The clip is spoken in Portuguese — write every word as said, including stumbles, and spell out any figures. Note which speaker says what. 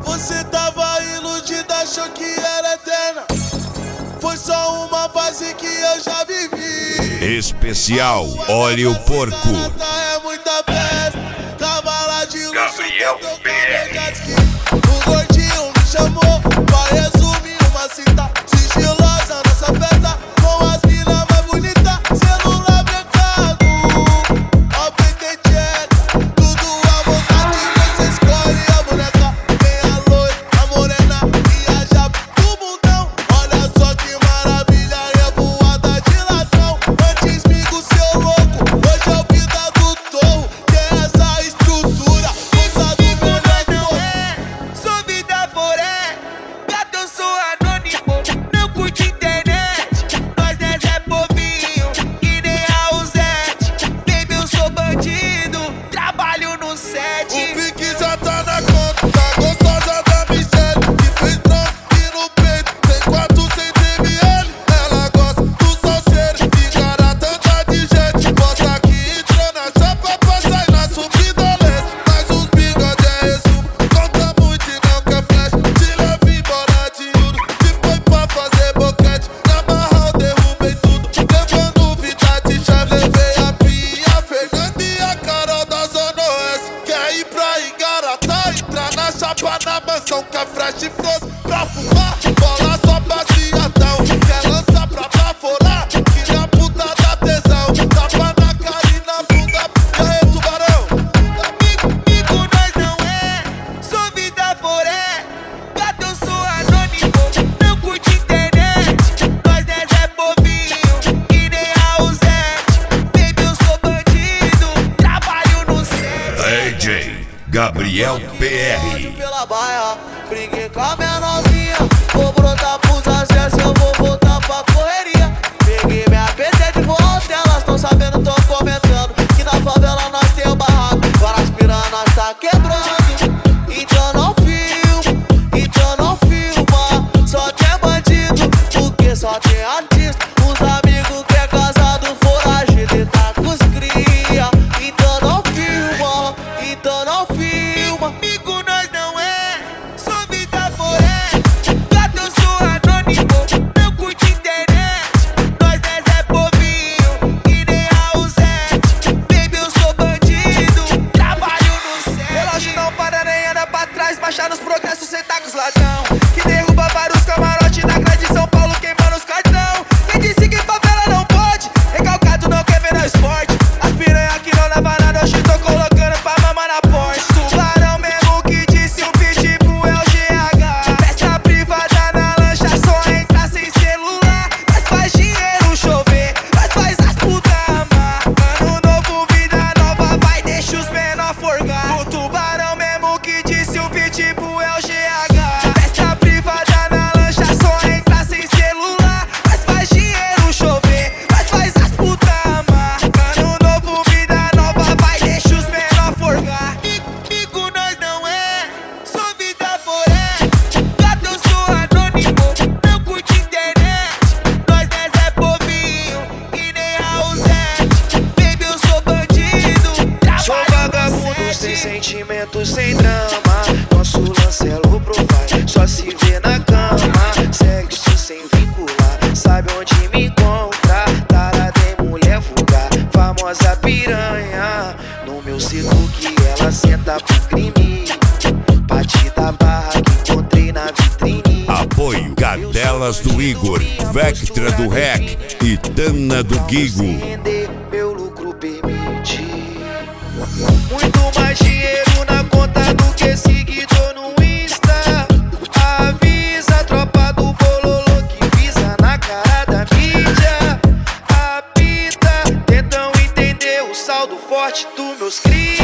Speaker 1: Você tava iludida, achou que era eterna. Foi só uma fase que eu já vivi.
Speaker 2: Especial Óleo Porco.
Speaker 1: É muita festa, cavala de luxo.
Speaker 2: Gabriel P R.
Speaker 1: O gordinho me chamou pra resumir uma cinta sigilosa nessa festa, com as minas mais bonitas, celular brancado, ó P T check, tudo à vontade, você escolhe a boneca. Tem a loira, a morena e a japa do bundão. Olha só que maravilha, revoada de ladrão. Antes migo seu louco, hoje é o vida do torro. Tem essa estrutura, força do meu neto.
Speaker 3: Sou vida foré, gato eu sou anônimo, não curte internet. Nós dez é povinho, e nem a Uzete. Baby eu sou bandido, trabalho no set.
Speaker 1: O pique já tá na conta, tá gostosa da Michelle, que fez trans e no peito tem quatrocentos mililitros. Ela gosta do salseiro e cara tanta de gente. Posta que entrou na chapa pra sair na subida leste. Mas os bigode é resumo, conta muito e não quer flash. Te leva embora de Uno, que foi pra fazer boquete. Na barra eu derrubei tudo, levando vida de chefe. Levei a Pia, a Fernanda e a Carol da Zona Oeste. Quer ir pra Igarapá, entrar na chapa na mansão que é fresh e froze pra fumar, bola só baseadão. Quer lançar pra baforar, que na puta da tesão. Tapa na cara e na bunda, e aí tubarão?
Speaker 3: Amigo nós não é, sou vida foré, gato eu sou anônimo, não curte internet. Nós dez é povinho, e nem a Uzete. Baby eu sou bandido, trabalho no set.
Speaker 2: D J Gabriel P R.
Speaker 1: Pela baia, briguei com a minha novinha. Vou brotar pros acessos, eu vou voltar pra correria. Peguei minha P T de volta, elas tão sabendo, tão comentando que na favela nós tem o barraco, várias piranhas nós tá quebrando. Então não filma, então não filma. Só tem bandido, porque só tem artista. Os amigos que é casado, foragido e tá com os cria. Então não filma, então não filma.
Speaker 3: Amigo nós não é, sou vida foré, gato eu sou anônimo, não curte internet. Nós dez é povinho, e nem a Uzete. Baby eu sou bandido, trabalho no set. Relógio não para nem anda pra trás, baixar nos progressos, cê tá com os ladrão, que derruba vários camarotes na grade de São Paulo, queimando os cartão. Quem disse que favela não pode, recalcado não quer ver nós forte. As piranha que não leva nada, hoje tô colocando pra mamar na porta. Tubarão mesmo que disse o pitbull é o G H. Festa privada na lancha, só entra sem celular. Nós faz dinheiro chover, nós faz as puta amar. Ano novo, vida nova, vai deixa os menor forgar. O tubarão mesmo que disse o pitbull é o G H. Festa privada na lancha, só entra sem celular. Nós faz dinheiro chover, nós faz as puta amar. Ano novo, vida nova, vai deixa os menor forgar. Amigo nós não é, sou vida foré, gato eu sou anônimo, não curte internet. Nós dez é povinho, e nem a Uzete. Baby eu sou bandido,
Speaker 4: Sou
Speaker 3: trabalho no
Speaker 4: vagabundo sem
Speaker 3: set.
Speaker 4: sentimento, sem drama. Nosso lance é low profile, só se vê na cama. Sexo sem vincular, sabe onde me encontrar. Tarada em mulher vulgar, famosa piranha. No meu setor que ela senta pro crime. Parte da barra que encontrei na vitrine.
Speaker 2: Apoio Cadelas do Igor, Vectra do Rec e Tana do Guigo.
Speaker 4: Render, meu lucro permite muito mais dinheiro na conta do que seguidor no Insta. Avisa a tropa do bololô que pisa na cara da mídia. Apita, tentam entender o saldo forte dos meus cria.